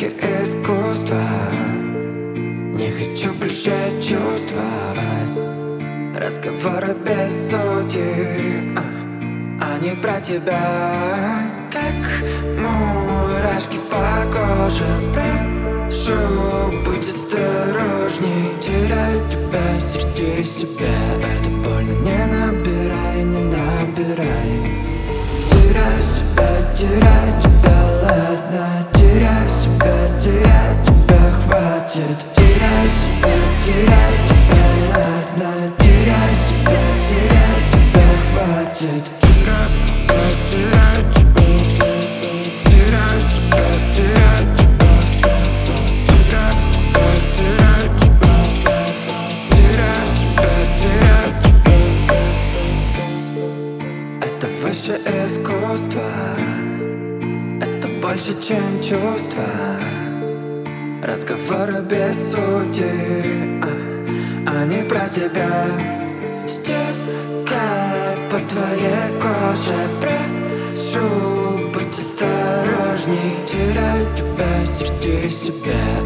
звуки искусства. Не хочу больше чувствовать разговоры без сути, они про тебя. Как мурашки по коже, прошу, будь осторожней. Теряю тебя среди себя, это больно, не набирай, не набирай. Теряю тебя, ладно. Теряю тебя, хватит. Теряю тебя, ладно. Теряю тебя, хватит. Теряю тебя, это выше искусства, это больше, чем чувства. Разговоры без сути, они про тебя. Стекай по твоей коже, прошу, будь осторожней. Теряю тебя среди себя,